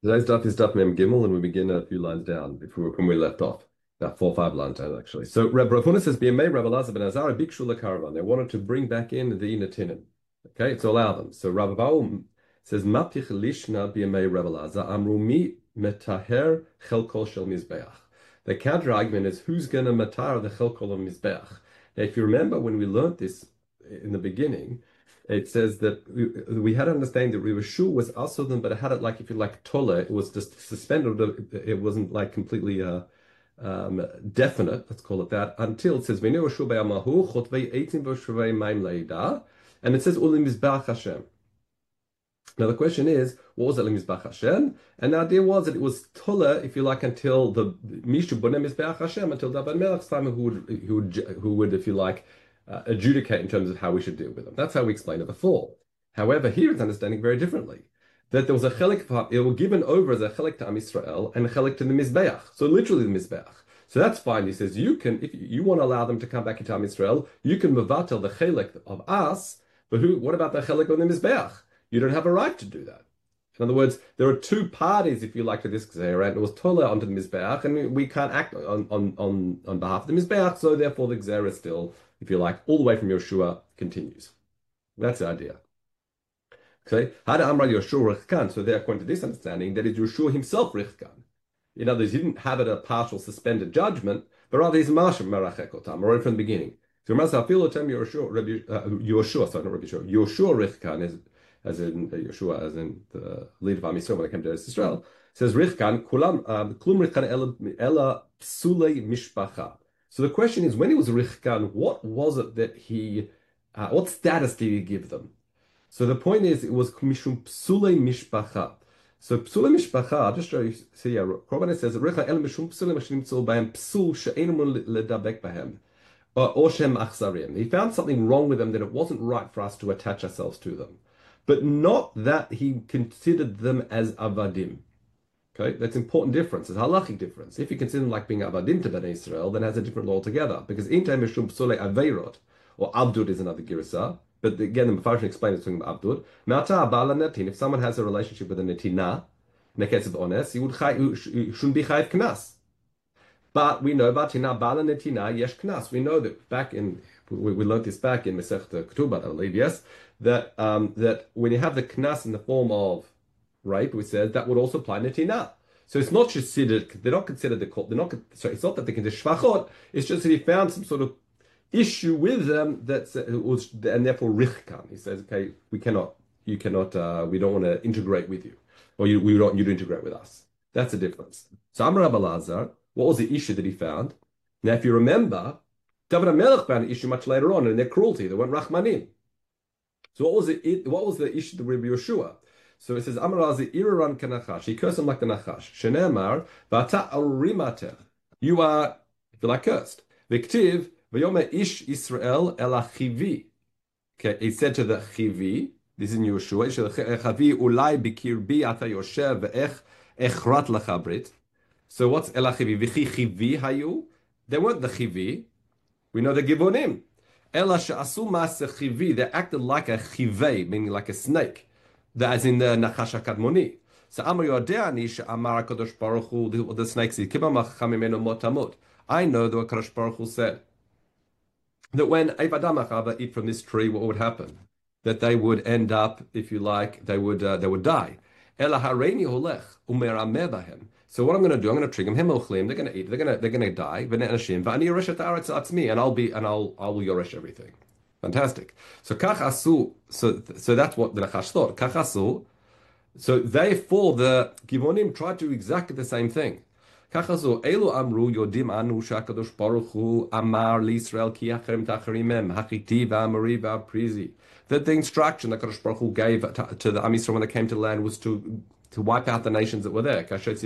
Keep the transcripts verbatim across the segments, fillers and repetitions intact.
Today's daf is daf Mem Gimel, and we begin a few lines down before from where we left off. About four or five lines down, actually. So Reb Rafuna says, "B'yamei Rav Elazar ben Azara bikshu lekaravan." They wanted to bring back in the netinim, okay, to allow them. So Rav Baum says, "Mapich lishna b'yamei Rav Elazar amru mi metaher chelkol shel mizbeach." The counter argument is, who's going to matar the chelkol of mizbeach? Now, if you remember when we learned this in the beginning, it says that we, we had to understand that Rivashu was also them, but it had it like, if you like, tola, it was just suspended. It wasn't like completely uh, um, definite, let's call it that, until it says, and it says, Ulim Mizbach Hashem. Now the question is, what was it Mizbach Hashem? And the idea was that it was tola, if you like, until the Mishu Bonem Mizbach Hashem, until Daban Melech's time, who would, who would, who would, if you like, Uh, adjudicate in terms of how we should deal with them. That's how we explained it before. However, here it's understanding very differently. That there was a chelik, it was given over as a chelik to Am Yisrael and a chelik to the Mizbeach. So literally the Mizbeach. So that's fine. He says, you can, if you want to allow them to come back into Am Yisrael, you can mevatel the chelik of us, but who? What about the chelik on the Mizbeach? You don't have a right to do that. In other words, there are two parties, if you like, to this Gzeira, and it was Tola onto the Mizbeach, and we can't act on, on, on, on behalf of the Mizbeach, so therefore the Gzeira is still, if you like, all the way from Yoshua continues. That's the idea. Okay? Hada Amra Yoshua Richkan, so there, according to this understanding, that is Yoshua himself Richkan. In other words, he didn't have it a partial suspended judgment, but rather he's Masham Marachekotam, right from the beginning. So Masafilotem Yoshua, Yoshua, sorry, not Rabbi Yoshua, Yoshua Richkan is as in uh, Yeshua, as in the leader of Am Yisrael when it came to Israel, says Richkan kulam klum Richkan ela psulei mishpacha. So the question is, when he was Richkan, what was it that he, uh, what status did he give them? So the point is, it was mishum psulei mishpacha. So psulei mishpacha, I'll just show you. See, yeah, Korban says Richkan ela mishum psulei mishum tzol b'hem psul she'einu ledabek b'hem. Or shem achzarim. He found something wrong with them, that it wasn't right for us to attach ourselves to them. But not that he considered them as avadim. Okay, that's an important difference. It's a halachic difference. If you consider them like being avadim to Bnei Israel, then it has a different law altogether. Because inta mishum psule aveirot, or abdud is another girsa. But again, the Mefarshim explains it's talking about abdud. Mata bala netin. If someone has a relationship with a netina, in the case of ones, he would chay, he shouldn't be chayiv knas. But we know batina bala netina yesh knas. We know that back in we, we learned this back in Masechta Ketubot, I believe, yes. That um, that when you have the knas in the form of rape, we said that would also apply netina. So it's not just considered; they're not considered the they're not. Sorry, it's not that they can do shvachot. It's just that he found some sort of issue with them that was, and therefore richkan. He says, okay, we cannot, you cannot, uh, we don't want to integrate with you, or you, we don't want you to integrate with us. That's the difference. So Amar Rabbi Elazar, what was the issue that he found? Now, if you remember, David HaMelech found an issue much later on in their cruelty. They weren't rachmanim. So what was it? What was the issue to Rabbi Yeshua? So it says, Amar Razi iraran kanachash. He cursed him like the nachash. Shenemar v'ata arimater. You are, if you like, cursed. V'ktiv v'yomer ish Israel el achivi. Okay, he said to the chivi. This is in Yeshua. Chavi ulai bikirbi ata yoshev ve'ech echrat lachabrit. So what's el achivi? V'chi chivi hayu. They weren't the chivi. We know the givonim. Ela she'asu ma'aseh chivi. They acted like a chivei, meaning like a snake. That is in the Nachash HaKadmoni. So Amar Yodeani she'amar HaKadosh Baruch Hu, the, the snake said, Kiba macham imenu motamut. I know that what Kadosh Baruch Hu said, that when Adam and Chava eat from this tree, what would happen? That they would end up, if you like, they would uh, they would die. Ela hareini holech umerameh bahem. So what I'm going to do, I'm going to trigger them. Him they're going to eat. They're going to they're going to die. V'nei anashim v'ani yoresh et haaretz atzmi, and I'll be and I'll I will yoresh everything. Fantastic. So kach asu. So so that's what the Nachash thought. Kach asu. So therefore the Givonim tried to do exactly the same thing. Kach asu elu amru yodim anu shakadosh baruch hu amar liYisrael ki acharem tacharimem hachiti v'amari v'aprizi. That the instruction that Kadosh Baruch Hu gave to, to the Am Yisrael when they came to the land was to to wipe out the nations that were there.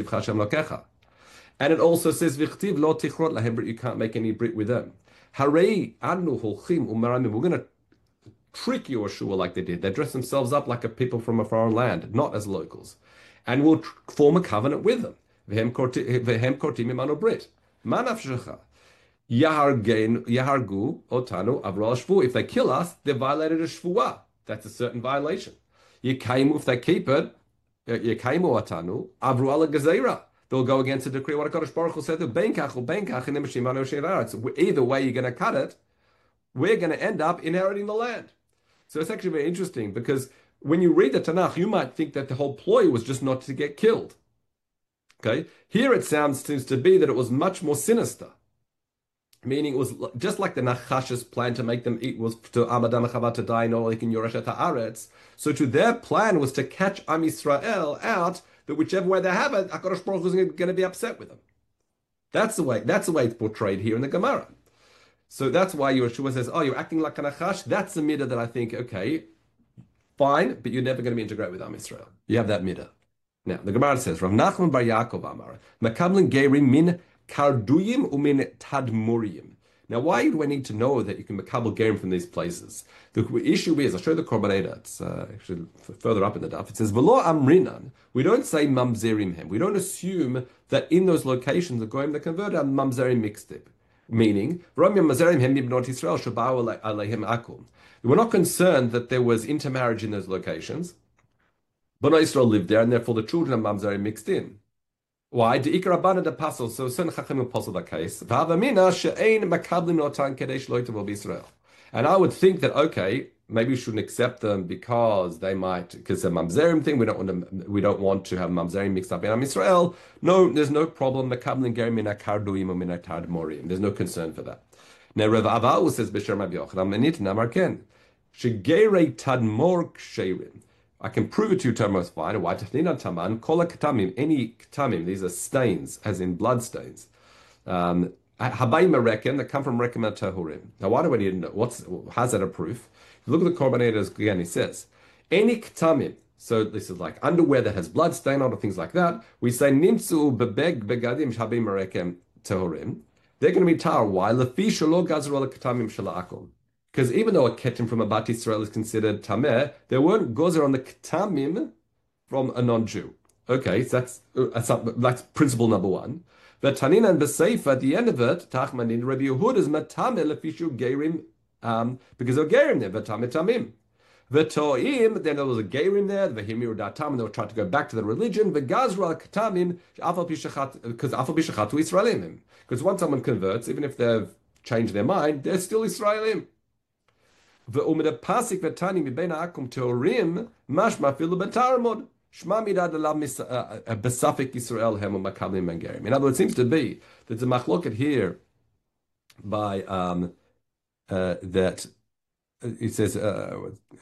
And it also says, "V'chtiv lo tichrot lahem brit." You can't make any brit with them. Harei anu holchim umaramim. We're going to trick Yeshua like they did. They dress themselves up like a people from a foreign land, not as locals, and we'll tr- form a covenant with them. V'hem kortim imanu brit. Manafshecha. Yahargen, Yahargu, Otanu, Avral Shvu. If they kill us, they violated a Shvuah. That's a certain violation. Yekaimu, if they keep it, Yekaimu atanu, avru ala gezerah. They'll go against the decree what HaKadosh Baruch Hu said to Benkach or Benkach and Nimashimano Shevaretz. Either way you're going to cut it, we're going to end up inheriting the land. So it's actually very interesting because when you read the Tanakh, you might think that the whole ploy was just not to get killed. Okay, here it sounds seems to be that it was much more sinister, meaning it was just like the Nachash's plan to make them eat was to Amadam Chava to die, not like in Yorashat Haaretz. So to their plan was to catch Am Yisrael out, that whichever way they have it, HaKadosh Baruch Hu is going to be upset with them. That's the way. That's the way it's portrayed here in the Gemara. So that's why Yeshua says, "Oh, you're acting like a Nachash." That's the midah that I think, okay, fine, but you're never going to be integrated with Am Yisrael. You have that midah. Now the Gemara says, "Rav Nachman bar Yaakov Amar, Makablin Gerim min Karduyim umin Tadmurim." Now, why do I need to know that you can makabel gerim from these places? The issue is, I'll show you the Korbaneda. It's uh, actually further up in the daf. It says, "V'lo amrinan." We don't say mamzerim hem. We don't assume that in those locations the goyim that converted are mamzerim mixtib. Meaning, we're not concerned that there was intermarriage in those locations. Bnei Israel lived there, and therefore the children of mamzerim mixed in. Why? The Ikar Abana the Pasal, so certain Chacham apostle that case. And I would think that, okay, maybe we shouldn't accept them because they might, because the mamzerim thing, we don't want to, we don't want to have mamzerim mixed up in Am Yisrael. No, there's no problem. There's no concern for that. Now, Rav Avahu says, B'Shem Rabbi Yochanan, Menit Namar Ken, Shegere Tadmor Ksherim. I can prove it to you, Termos fine. Why? Taman, Kola Katamim, any Katamim, these are stains, as in blood stains. Um, Habayim Rekem, that come from Rekem and Tahurim. Now, why do we need to know? What's, how's that a proof? If you look at the Korbaneters again, he says, any Katamim, so this is like underwear that has blood stain on or things like that, we say, Nimtzu Bebeg Begadim Habayim Rekem Tahurim. They're going to be tar. Why? Lefi Shalo Gazrol Katamim Shala'akum. Because even though a ketim from a Bat Yisrael is considered tameh, there weren't gozer on the ketamim from a non-Jew. Okay, so that's that's, that's principle number one. The Tanin and Beseifa at the end of it, Tachmanin Rabbi Yehud is matameh lefishu gerim, um, because they're gerim there, v'tameh tamim. The To'im, then there was a gerim there, the Vehimir Datam, and they were trying to go back to the religion. The Gazra ketamim, because afal bishachatu Israelim. Because once someone converts, even if they've changed their mind, they're still Israelim. Ve'umid pasik v'tani mibena akum teorim mashma filu b'taramod shma midad alav besafik Yisrael hem u'makablim mengerim. In other words, it seems to be that the machloket here by um, uh, that uh, it says uh,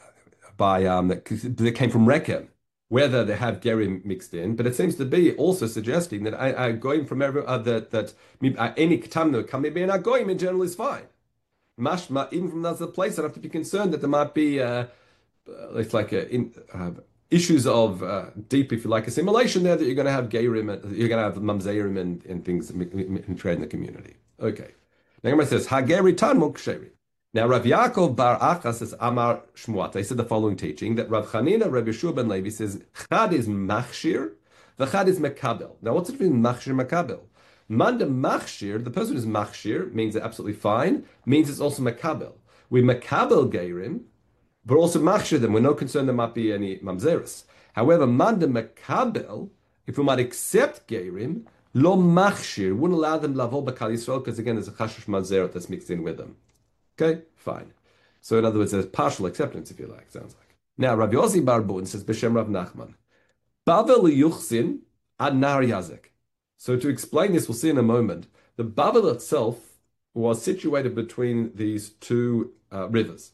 by um, that, that came from Rekem, whether they have gerim mixed in, but it seems to be also suggesting that I, I going from every uh, that that uh, any ketam that come in agoyim in general is fine. Mashma, even from another place, I don't have to be concerned that there might be, uh, it's like a, in, uh, issues of uh, deep, if you like, assimilation there that you're going to have gayrim, and, you're going to have mamzerim and, and things in trade in the community. Okay. Now, Gemara says, Hageri Tanmuk Sheri. Now, Rav Yaakov Bar Achas says, Amar Shmuata. He said the following teaching that Rav Chanina, Rav Yeshua ben Levi says, Chad is machshir, the Chad is mekabel. Now, what's it mean, machshir, mekabel? Manda machshir, the person who's machshir means it's absolutely fine, means it's also makabel. We makabel geirim, but also machshir them. We're no concern there might be any mamzeris. However, manda makabel, if we might accept geirim, lo machshir, wouldn't allow them lavo bakal Yisrael, because again, there's a chashush mamzeret that's mixed in with them. Okay, fine. So in other words, there's partial acceptance, if you like, sounds like. Now, Rabbi Yossi Barbun says, B'Shem Rav Nachman, Bavel yuchsin ad nar yazek. So to explain this, we'll see in a moment. The Babel itself was situated between these two uh, rivers.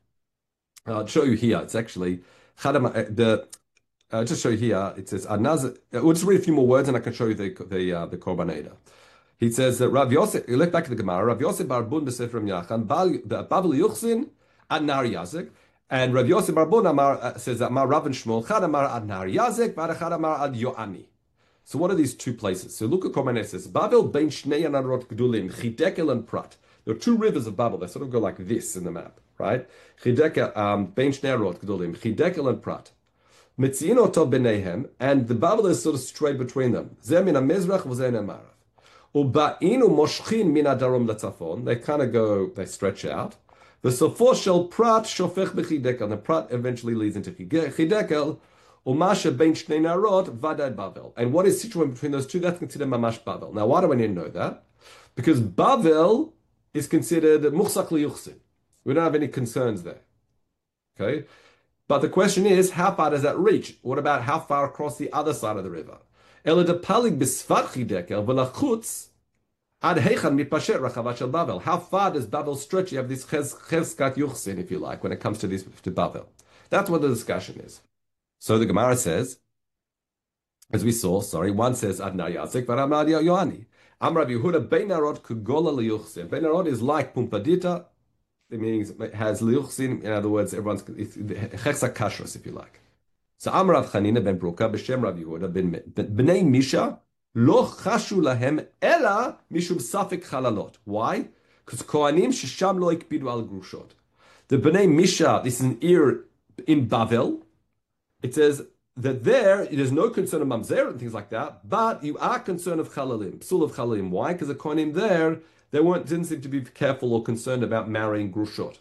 I'll show you here. It's actually the. Uh, just show you here. It says Anaz. We'll just read a few more words, and I can show you the the uh, the Korbaneda. He says that Rav Yosef. You look back at the Gemara. Rav Yosef Bar Bun b'Sefer Yachan. Babel Yuchsin ad Nar Yazek. And Rav Yosef Bar Bun Amar uh, says that Amar Rav and Shmuel Chad Amar ad Nar Yazek. V'Achad Amar ad Yoani. So what are these two places? So look at Korbaneda says, Babel bein shnei anarot gdulim, Chidekel and Prat. There are two rivers of Babel. They sort of go like this in the map, right? Chidekel, um, bein shnei anarot gdulim, Chidekel and Prat. Mitziin oto b'neihem, and the Babel is sort of straight between them. Zeh min ha-mezrach v'zeh min ha-marav. U'ba'in u'moshchin min ha-darom l'tzafon. They kind of go, they stretch out. The sofo shel Prat shofech b'chidekel. And the Prat eventually leads into Chidekel. Umasha bein shnei narot vadad Bavel. And what is situated between those two? That's considered mamash Bavel. Now, why do I need to know that? Because Bavel is considered muchsak liyuchsin. We don't have any concerns there. Okay? But the question is, how far does that reach? What about how far across the other side of the river? Ela de palig bisfat chidekel v'lachutz ad heichan mitpashet rachavat shel Bavel. How far does Bavel stretch? You have this cheskat yuchsin, if you like, when it comes to this to Bavel. That's what the discussion is. So the Gemara says, as we saw, sorry, one says Adna Yazik, but Amar Yohani. Amrav Yehuda Bein Narod Kugola Liyuchsin. Bein Narod is like Pumpadita. It means it has Liyuchsin. In other words, everyone's Cheksa Kashrus, if you like. So Amrav Chanina Ben Bruka B'Shem Rav Yehuda Ben Bnei Misha Lo Chashu Lahem Ela Mishum Safik Chalalot. Why? Because Kohanim Shesham Lo Ikpidu Al Grushot. The Bnei Misha, this is an ear in Bavel. It says that there, there's no concern of mamzer and things like that, but you are concerned of chalalim, psul of chalalim. Why? Because the kohanim there, they weren't didn't seem to be careful or concerned about marrying grushot.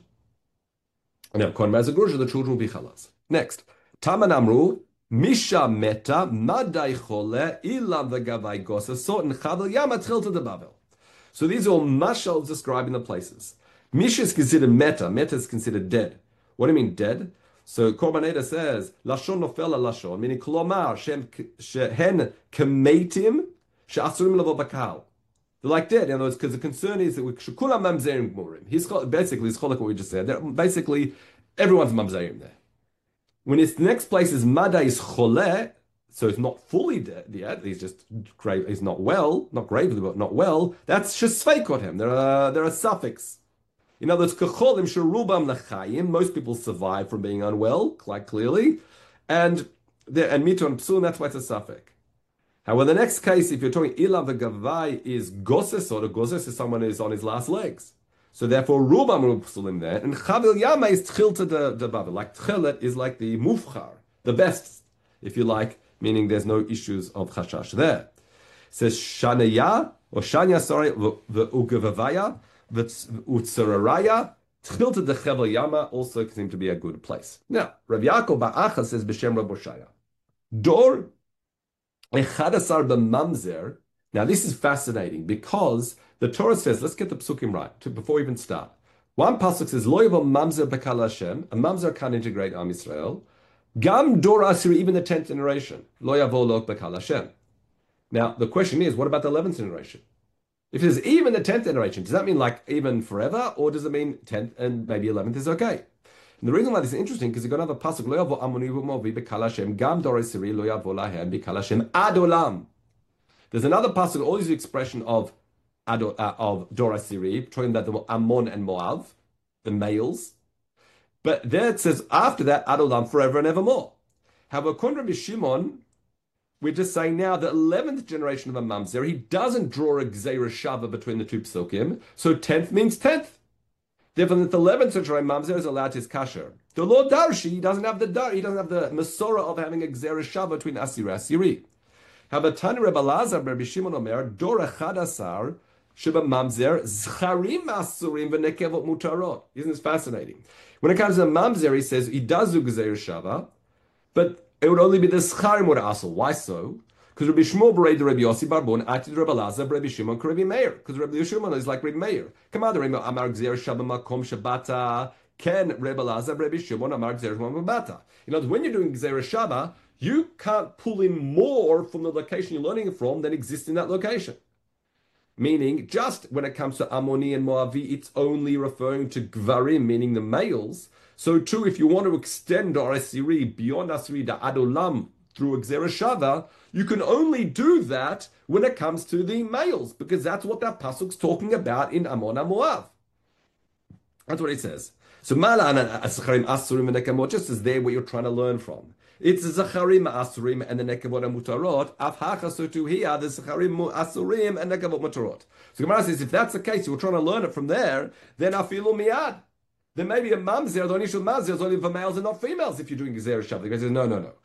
And if kohanim has a grusha, the children will be chalas. Next, Taman Amru, Misha Meta, Madai Chole, Ilam v'gavai gosa, Sotin Chavel Yama Tchilta de Bavel. So these are all mashals describing the places. Misha is considered meta, meta is considered dead. What do you mean dead? So Korbaneda says, Lashon nofel lashon, meaning klomar, shehen kemetim, she'asurim levo bakal. They're like dead. In other words, because the concern is that we should kulam mamzerim gmurim. He's basically, it's like what we just said. They're, basically, everyone's mamzerim there. When its next place is Mada is chole, so it's not fully dead yet, he's just grave, he's not well, not gravely, but not well, that's shesfeikot him. There are, there are suffix. In other words, kacholim sherubam lechayim. Most people survive from being unwell, quite clearly, and and mito and psul. That's why it's a suffix. However, the next case, if you're talking ilam v'gavai, is goses, or the goses is someone who's on his last legs. So therefore, rubam ru psulim there, and chavil yama is tchilta de de bavel. Like tchilet is like the mufchar, the best, if you like, meaning there's no issues of chashash there. It says shanaya or shanya, sorry, v'ugavavaya. Utsararaya, Tchilta de Chevel Yama also seem to be a good place. Now, Rav Yaakov Ba'acha says B'Shem Rav Boshaya, Dor Echadasar b'Mamzer. Now, this is fascinating because the Torah says, let's get the psukim right to, before we even start. One pasuk says, Lo yavo Mamzer b'Kal Hashem. A Mamzer can't integrate Am Yisrael. Gam Dor Asiri, even the tenth generation. Lo yavo lo b'Kal Hashem. Now, the question is, what about the eleventh generation? If it's even the tenth generation, does that mean like even forever, or does it mean tenth and maybe eleventh is okay? And the reason why this is interesting because you've got another pasuk, Lo yavo amoni v'movi b'Kal Hashem, gam dor esiri lo yavo lahem b'Kal Hashem ad olam. There's another pasuk, all this expression of ado, uh, of dor esiri, talking about the Ammon and Moav, the males. But there it says after that ad olam, forever and evermore. However, according to Shimon, we're just saying now the eleventh generation of a mamzer, he doesn't draw a gzeira shava between the two psukim, so tenth means tenth. Therefore, the eleventh century mamzer is allowed his kasher. The Lord Darshi, he doesn't have the dar, he doesn't have the masorah of having a gzeira shava between asiri asiri. However, Tani Rebbe Lazar, Rebbe Shimon Omer, Dor Echad Asar, Sheba mamzer, zcharim asurim v'nekevot mutarot. Isn't this fascinating? When it comes to mamzer, he says he does do gzeira shava, but it would only be the Scharim would asel. Why so? Because Rabbi Shmuel berei the Rabbi Yossi Barbon atid Rabbi Lazar Rabbi Shimon Rabbi Meir. Because Rabbi Shimon is like Rabbi Meir. Come on, Rabbi Amar Gzer Shabbat Makom Shabbata. Ken Rabbi Lazar Rabbi Shimon Amar Gzer Shabbata. In other words, when you're doing Gzer Shabbat, you can't pull in more from the location you're learning it from than exists in that location. Meaning, just when it comes to Ammoni and Moavi, it's only referring to Gvarim, meaning the males. So too, if you want to extend Dor Asiri beyond Asiri da Adolam through a Gzera Shava, you can only do that when it comes to the males, because that's what that pasuk's talking about in Ammon and Moav. That's what it says. So Mala'an Asacharim Asurim and Nekavot just is there where you're trying to learn from. It's Zacharim Asurim and the Nekavot and Mutarot. Avhacha, so too here, the Zacharim Asurim and Nekavot Mutarot. So Gemara says, if that's the case, you were trying to learn it from there, then Afilu Miyad. Then maybe a mamzer, the initial mamzer is only for males and not females if you're doing Gzeira Shabbat. The guy says, no, no, no.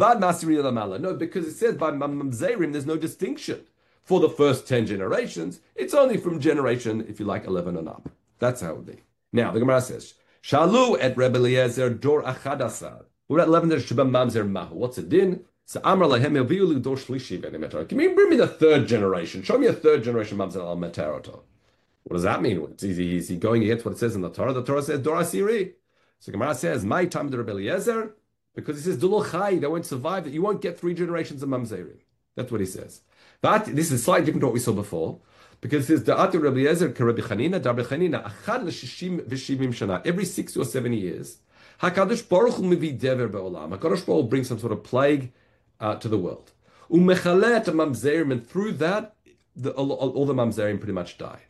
No, because it says by mamzerim, there's no distinction. For the first ten generations, it's only from generation, if you like, eleven and up. That's how it would be. Now, the Gemara says, Shalu et Rebbe Eliezer dor achadasar. What about eleven? There's Sheba Mamzer Mahu. What's it din? So Amar Lahem Elviulu Dor Shlishi Venimetar. Give me, bring me the third generation. Show me a third generation Mamzer Al Metaroto. What does that mean? Is he, is he going against what it says in the Torah? The Torah says Dor Asiri. So Gemara says, my time to Rebbe Eliezer, because he says Dulul Chai, they won't survive. That you won't get three generations of Mamzerim. That's what he says. But this is slightly different to what we saw before. Because it says, Da'atu Rebbe Eliezer, Rebbe Chanina, Da Rebbe Chanina, Achad l'shishim v'shivim shana. Every sixty or seventy years, HaKadosh Baruch Hu mevi dever be'olam. HaKadosh Baruch Hu brings some sort of plague uh, to the world. U'mechalet mamzerim, and through that, the, all, all the mamzerim pretty much die.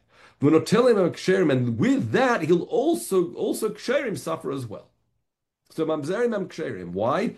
And with that, he'll also, also ksherim suffer as well. So mamzerim and ksherim. Why?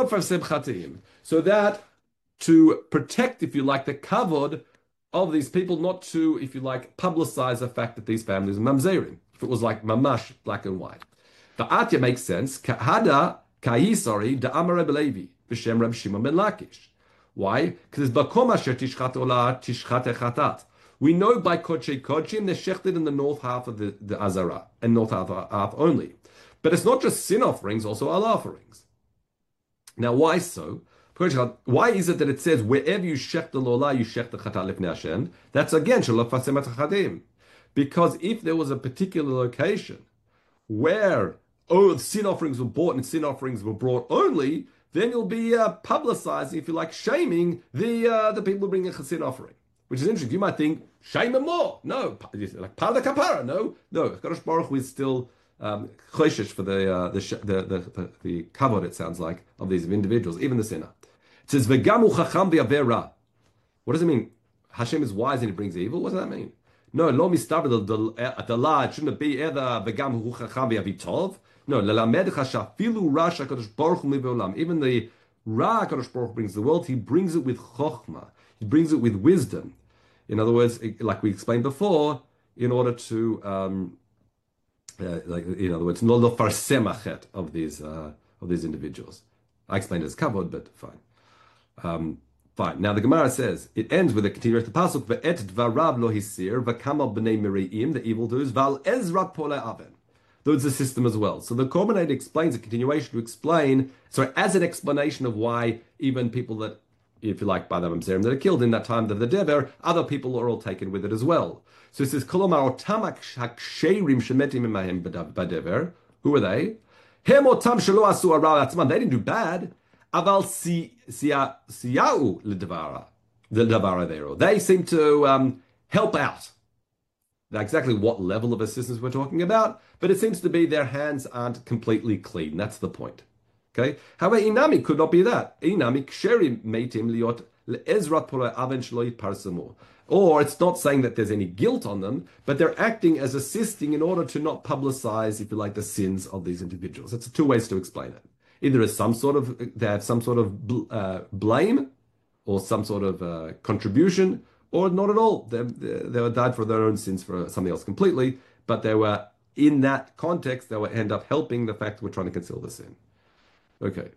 So that to protect, if you like, the kavod of these people, not to, if you like, publicize the fact that these families are mamzerim. If it was like mamash, black and white. The atya makes sense. Hada kai, sorry, da amar Rebbe Levi, b'shem Reb Shimon ben Lakish. Why? Because it's bakom asher tishchat olah tishchat echatat. We know by Kodshe Kodshim, they're shechted in the north half of the, the Azara, and north half, half only. But it's not just sin offerings, also al offerings. Now, why so? Why is it that it says, wherever you shech the lola, you shech the chatat lifnei Hashem? That's again, shalom fasem chadim. Because if there was a particular location where oh, sin offerings were bought and sin offerings were brought only, then you'll be uh, publicizing, if you like, shaming the uh, the people who bring a sin offering. Which is interesting. You might think, shame them more. No, like part of the kapara. No, no. Kadosh Baruch Hu is still um, choshesh for the, uh, the, the, the, the, the kavod, it sounds like, of these individuals, even the sinner. It says, V'gamu chacham v'yavera. What does it mean? Hashem is wise and he brings evil? What does that mean? No, lo mistaver the la, it shouldn't be either v'gamu chacham v'yavitov. No, lelamed chashafilu rasha Kadosh Baruch Hu miveolam. Even the ra Kadosh Baruch Hu brings the world, he brings it with chokhmah. He brings it with wisdom. In other words, like we explained before, in order to, um, uh, like in other words, no lo farsemachet of these uh, of these individuals. I explained it as kavod, but fine, um, fine. Now the Gemara says it ends with a continuation. The pasuk ve'et dvarav lo hisir v'kamal b'nei miriim, the evildoers val ezrat pole aven. There's a system as well. So the Korbanite explains a continuation to explain, sorry, as an explanation of why even people that, if you like, by the Mamzerim that are killed in that time of the Dever, other people are all taken with it as well. So it says, Kolomar otam haksherim shemetim imahem b'dever. Who are they? Hem otam shelo asu ara atzman. They didn't do bad. Aval siyau l'devara. The devara there. They seem to um, help out. Now, exactly what level of assistance we're talking about, but it seems to be their hands aren't completely clean. That's the point. Okay. However, inami could not be that. Inami ksherim meitim liot le'ezrat pora aven shelo yitparsamu. Or it's not saying that there's any guilt on them, but they're acting as assisting in order to not publicize, if you like, the sins of these individuals. That's two ways to explain it. Either as some sort of, they have some sort of uh, blame or some sort of uh, contribution, or not at all. They, they were died for their own sins for something else completely, but they were, in that context, they would end up helping the fact that we're trying to conceal the sin. Okay.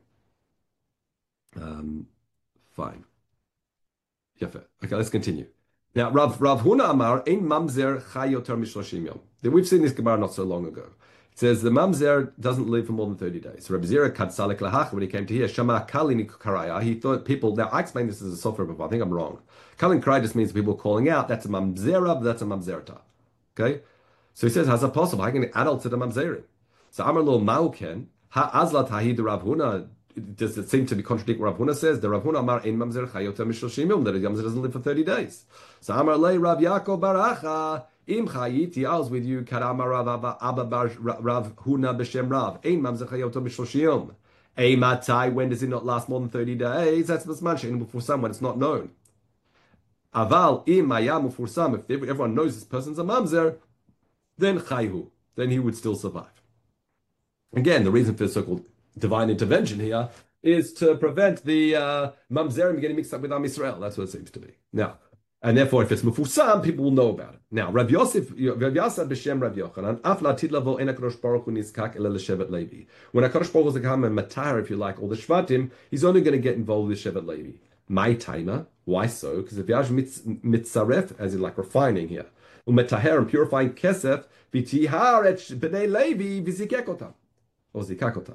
Um, fine. Yafe. Okay, let's continue. Now, Rav, Rav Huna Amar, Ein Mamzer Chai Yoter Mishloshim Yom. We've seen this Gemara not so long ago. It says the Mamzer doesn't live for more than thirty days. So Rabbi Zira Katsalek Lahach, when he came to here, Shama Kalin Karaya, he thought people, now I explained this as a software before, I think I'm wrong. Kalin Karaya just means people calling out, that's a Mamzera, but that's a Mamzerta. Okay? So he says, how's that possible? How can adults at a Mamzerim? So Amar Lo Mauken, Ha'azlat Ha'id Rav Huna, does it seem to be contradicting what Rav Huna says? The Rav Huna Amar Ein Mamzer Chayotem Mishloshim Yom, that a Mamzer doesn't live for thirty days. So Amar Le Rav Yaakov Baracha, Im Chayiti, I was with you, Karama Rav Abba Bar Rav Huna B'Shem Rav, Ein Mamzer Chayotem Mishloshim Yom. Ei Matai, when does it not last more than thirty days? That's Masman Shein Mufusam, when it's not known. Aval Im Mayam Mufusam, if everyone knows this person's a Mamzer, then Chayhu, then he would still survive. Again, the reason for the so-called divine intervention here is to prevent the uh, Mamzerim getting mixed up with Am Yisrael. That's what it seems to be. Now, and therefore, if it's Mufusam, people will know about it. Now, Rav Yosef, Rav Yasad b'Shem Rav Yochanan, Af la'atid lavo en HaKadosh Baruch Hu nizkak ele l'Shevet Levi. When HaKadosh Baruch Hu is come and matar, if you like, all the Shvatim, he's only going to get involved with Shevet Levi. My timer, why so? Because if Yash mitzaref, as in like refining here, umetaher and purifying kesef, v'tihar et b'nei Levi v'zikekotam. Or zikakotam.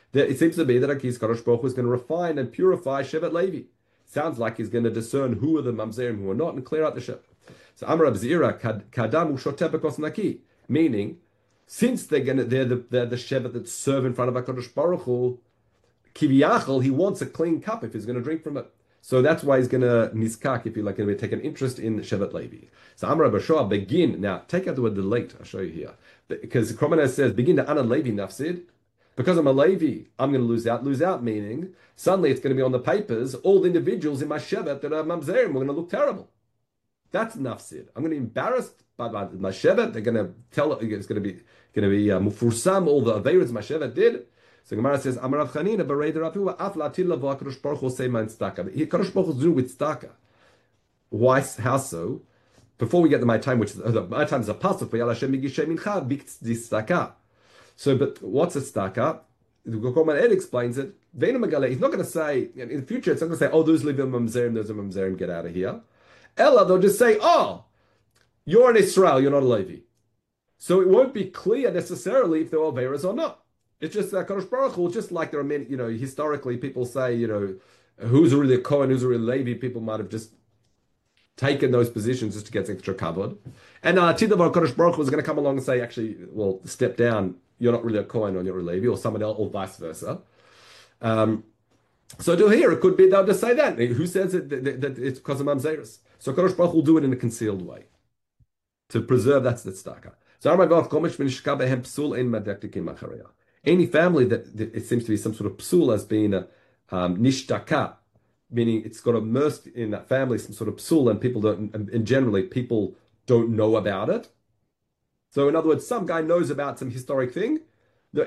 That it seems to be that Akiz Kadosh Baruch Hu is going to refine and purify Shevet Levi. Sounds like he's going to discern who are the mamzerim who are not and clear out the Shevet. So Amar Zira Kadam Ushoteh Bekos Naki, meaning since they're going to they're the they're the Shevet that serve in front of Hakadosh Baruch Hu, Kiviyachol, he wants a clean cup if he's going to drink from it. So that's why he's going to niskak, if you like, going to take an interest in Shevet Levi. So Amar Bashua, begin. Now, take out the word delete. I'll show you here. Because Kromanes says, begin to Anan Levi Nafsid. Because I'm a Levi, I'm going to lose out. Lose out meaning, suddenly it's going to be on the papers, all the individuals in my Shevet that are Mamzerim, we're going to look terrible. That's Nafsid. I'm going to be embarrassed by, by my Shevet. They're going to tell, it's going to be going to be uh, Mufursam, all the Aveiros my Shevet did. So Gemara says, Amar Rav Chanina, Berei Rav Hua, Af Latil Lavo HaKadosh Baruch Hu Say Man Tzedakah. HaKadosh Baruch Hu is doing with tzedakah. Why? How so? Before we get to my time, which is uh, my time is a pasuk for Yal Hashem Migishay Mincha Bik Tzedakah. So, but what's a tzedakah? The Gokoman Ed explains it. Veinu Megale. He's not going to say in the future. It's not going to say, "Oh, those live in Mamzerim, those are Mamzerim, get out of here." Ella, they'll just say, "Oh, you're an Israel, you're not a Levi." So it won't be clear necessarily if they're Averas or not. It's just that Kadosh Baruch Hu, just like there are many, you know, historically people say, you know, who's really a Kohen, who's really a Levi, people might have just taken those positions just to get extra covered. And uh, Tidavar Kadosh Baruch Hu is going to come along and say, actually, well, step down, you're not really a Kohen or you're a Levi, or someone else, or vice versa. Um, so to here, it could be they'll just say that. Who says it, that, that it's because of Mamzeris? So Kadosh Baruch Hu will do it in a concealed way to preserve that's the tzedakah. So any family that, that it seems to be some sort of psul as being a um, nishtaka, meaning it's got immersed in that family some sort of psul, and people don't, and, and generally people don't know about it. So in other words, some guy knows about some historic thing. We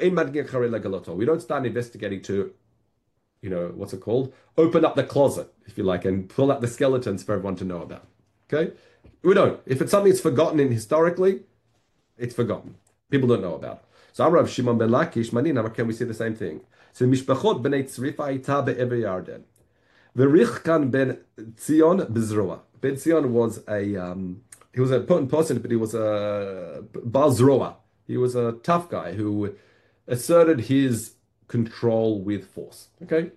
don't start investigating to, you know, what's it called? Open up the closet, if you like, and pull out the skeletons for everyone to know about. Okay? We don't. If it's something that's forgotten in historically, it's forgotten. People don't know about it. So Rav Shimon ben Lakish, Manina, can we say the same thing? So Mishpachot b'nei Tzrifa ita be'ever Yarden. V'richkan ben Tzion b'zroa. Ben Tzion was a, um, he was an important person, but he was a Baal Zroa. He was a tough guy who asserted his control with force. Okay?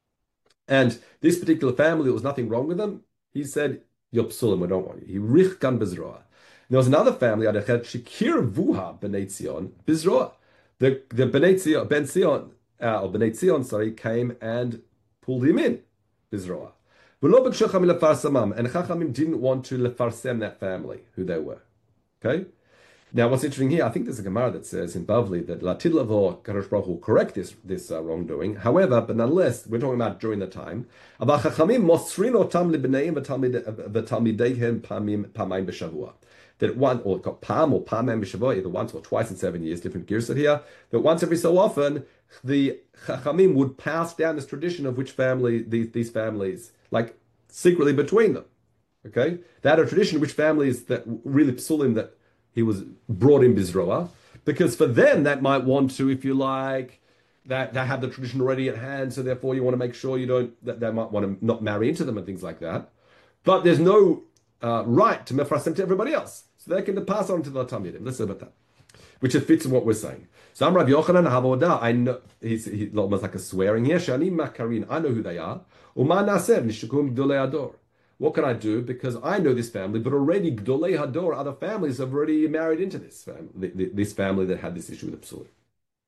And this particular family, there was nothing wrong with them. He said, you're psulim, we don't want you. He richkan b'zroa. There was another family, Adachet, Shikir Vuha B'nai Tzion, Bizroa. The, the B'nai Tzion, Ben Tzion, uh, or B'nai Tzion, sorry, came and pulled him in, Bizroa. And Chachamim didn't want to lefarsem that family, who they were. Okay? Now, what's interesting here, I think there's a Gemara that says in Bavli that Latid Lavo Kadosh Baruch Hu correct this, this uh, wrongdoing. However, but nonetheless, we're talking about during the time. But Chachamim mosrin otam libneim v'talmideihem pamim pamaim b'shavua. That one, or Pam or Pamam B'Shavua, either once or twice in seven years, different gears here, that once every so often, the Chachamim would pass down this tradition of which family, these, these families, like secretly between them. Okay? They had a tradition of which families that really psulim that he was brought in Bizroa, because for them that might want to, if you like, that they have the tradition already at hand, so therefore you want to make sure you don't, that they might want to not marry into them and things like that. But there's no uh, right to mefrasem to everybody else. So they can pass on to the Talmidim. Let's see about that. Which it fits in what we're saying. So I'm Rav Yochanan Havodah. I know he's, he's almost like a swearing here. Shani Makarin. I know who they are. Uma Naser Nishukum Gdolei Ador. What can I do? Because I know this family, but already Gdolei Hador, other families have already married into this family, this family that had this issue with the psul.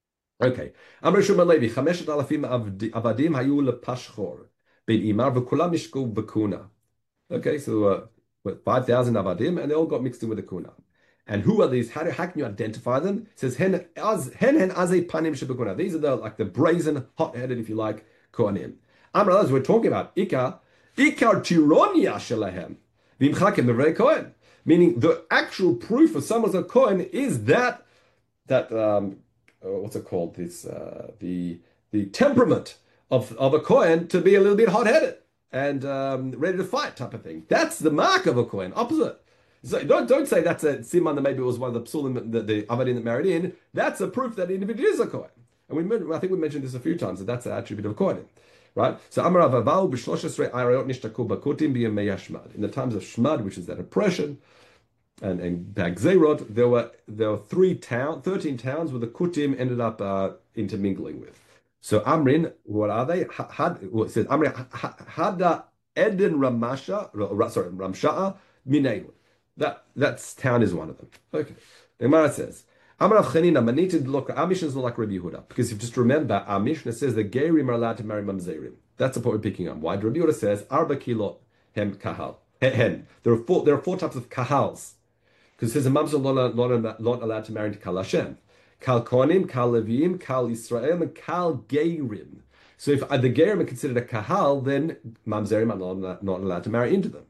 Okay. Amr Shuma Levi. Chameshet alafim avadim hayu lepashchor ben imar v'kulam mishku b'kuna. Okay, so. Uh, With five thousand avadim, and they all got mixed in with the kuna. And who are these? How, do, how can you identify them? It says hen az hen hen azay panim shebekuna. These are the like the brazen, hot-headed, if you like, kohanim. Amar, as we're talking about, ikar ikar tironia shelahem v'imchakim b'rei kohen. Meaning the actual proof of someone's a kohen is that that um, what's it called? This uh, the the temperament of of a kohen to be a little bit hot-headed and um, ready to fight type of thing. That's the mark of a Kohen, opposite. So don't, don't say that's a siman that maybe it was one of the psulim, the, the avadim that married in. That's a proof that the individual is a Kohen. And we, I think we mentioned this a few times, that that's an attribute of Kohen. Right? So Amar Avavau b'shloshes arayot nishtaku b'kutim b'yemei Shmad. In the times of Shmad, which is that oppression, and, and Bagzerot, there were there were three town, thirteen towns where the Kutim ended up uh, intermingling with. So Amrin, what are they? Had well, it says Amrin Hada Eden Ramasha, sorry, Ramsha'a Minayun. That that's town is one of them. Okay. The Gemara says, Amar Chanina, I need to look. Our Mishnah is not like Rabbi Yehuda because if you just remember, our Mishnah says the Gerim are allowed to marry Mamzerim. That's the point we're picking on. Why? Rabbi Yehuda says Arba Kilo Hem Kahal Hen. There are four. There are four types of kahals because it says a Mamzer not not allowed to marry into Kal Hashem. Kal Kohanim, Kal Levim, Kal Yisrael, and Kal Gerim. So if the Gerim are considered a kahal, then Mamzerim are not, not allowed to marry into them.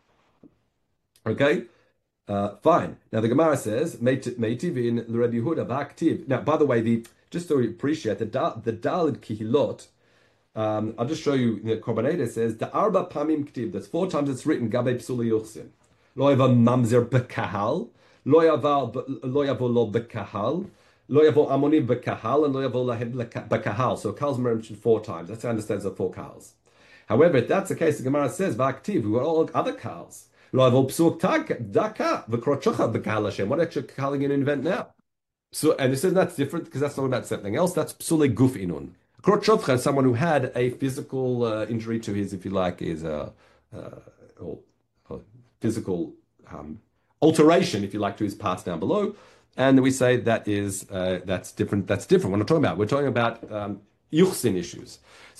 Okay? Uh, fine. Now the Gemara says, Meitiv in Rabbi Yehuda b'aktiv. Now, by the way, the just so we appreciate the the Dalid Kihilot, um, I'll just show you the Korbaneda says the Arba Pamim Ktiv. That's four times it's written Gabe Psuli Yuchsin. Lo yava Mamzer b'kahal, lo yava lo yavo lo b'kahal. Lo yavo amoni b'kahal and lo yavo lahem b'kahal. So Kal's mentioned four times. That's how I understand the four Kals. However, if that's the case, the Gemara says v'aktiv. We got all other Kals. Lo yavo psuk daka v'krochocha b'kahal Hashem. What extra Kal are you going to invent now? So and it says that's different because that's not about something else. That's psule guf inun. Krochocha is someone who had a physical uh, injury to his, if you like, his uh, uh, or, or physical um, alteration, if you like, to his parts down below. And we say that is uh, that's different. That's different. What I'm talking about, we're talking about um, yuchsin issues.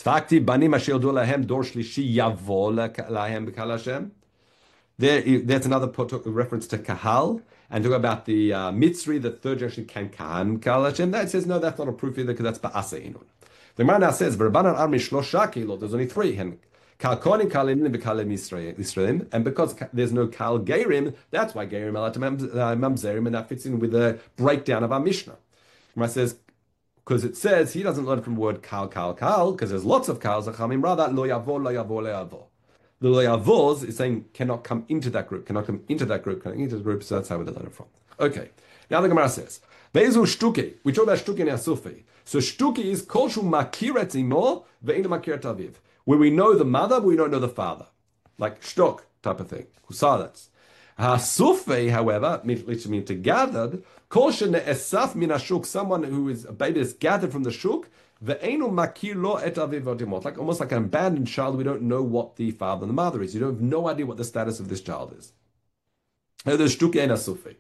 There, there's another reference to kahal, and talk about the uh, mitzri, the third generation can kahan kahal Hashem. That says no, that's not a proof either because that's ba'asa inun. The Gemara now says v'rabanan armi shlosha kilo. There's only three. Kal konim kalim v'kalim Yisraelim, and because there's no kal gerim, that's why gerim allowed to mamzerim, and that fits in with the breakdown of our Mishnah. Gemara says because it says he doesn't learn from the word kal kal kal because there's lots of kals. Achamim rather lo yavo lo yavo lo yavo. The lo yavos is saying cannot come into that group, cannot come into that group, cannot into the group. So that's how we learn it from. Okay, now the Gemara says bezu shtuki. We talk about shtuki in Asufi. So shtuki is kol shu makiret imo ve'inu makiret aviv. Where we know the mother, but we don't know the father. Like shtok type of thing. Husadatz. Hasufe, however, which means to gathered, kol esaf min ashuk, someone who is a baby that's gathered from the shuk, ve'enu makir lo et aviv v'dimot. Like almost like an abandoned child, we don't know what the father and the mother is. You don't have no idea what the status of this child is. There's shtuki and hasufe.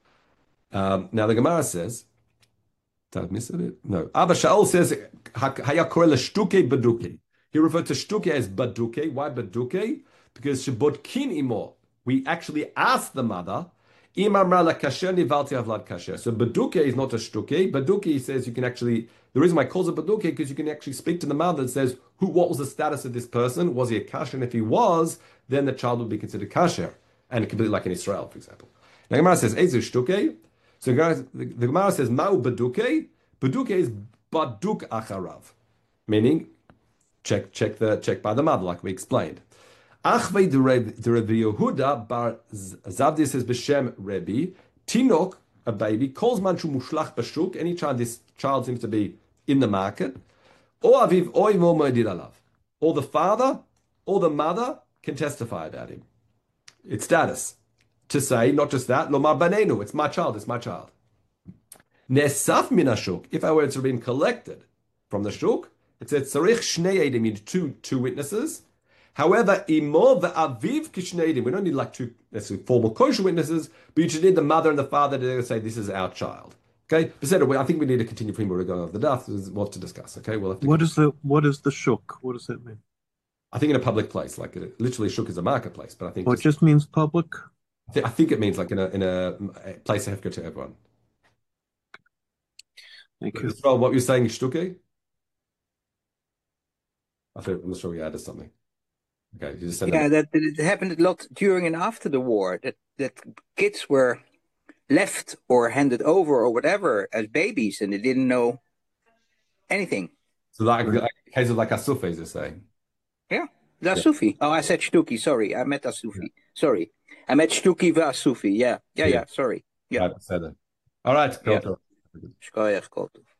Um, now the Gemara says, did I miss it? No. Abba Shaul says, hayakor l'shtuki baduki. He referred to shtuke as baduke. Why baduke? Because shebodkin imo. We actually asked the mother, imamra la kasher nivalti avlad kasher. So baduke is not a shtuke. Baduke says you can actually, the reason why it calls it baduke because you can actually speak to the mother that says, who, what was the status of this person? Was he a kasher? And if he was, then the child would be considered kasher. And completely like in Israel, for example. Now Gemara says, ezu shtuke. So the, the Gemara says, ma'u baduke. Baduke is baduk acharav. Meaning, Check, check the check by the mother, like we explained. Achvei the Rabbi Yehuda bar Zavdi says b'shem Rebbe Tinok, a baby, calls manchu mushlach b'shuk. Any time this child seems to be in the market, or aviv or imo moedid alav, or the father or the mother can testify about him. It's status to say not just that. Lomar banenu, it's my child, it's my child. Nesaf min hashuk. If I were to have been collected from the shuk. It says tzarich shnei edim, you need two two witnesses. However, imo ve'aviv kishnei edim, we don't need like two necessarily formal kosher witnesses, but you should need the mother and the father to say this is our child. Okay, but I think we need to continue from where we're going over the daf. There's what to discuss. Okay, we'll have to. What is the what is the shuk? What does that mean? I think in a public place, like it, literally shuk is a marketplace, but I think well, just, it just means public. I think it means like in a in a, a place of hefker to everyone. Thank you. Well, what you're saying, shtuke? I'm not sure you added something. Okay, you just said yeah, that. that it happened a lot during and after the war. That that kids were left or handed over or whatever as babies, and they didn't know anything. So, like, like case of like asufis, you're saying? Yeah, the asufi. Oh, I said shtuki. Sorry, I meant asufi. Yeah. Sorry, I meant shtuki v'asufi. Yeah, yeah, yeah. yeah sorry. Yeah, I said it. All right, go. Yeah.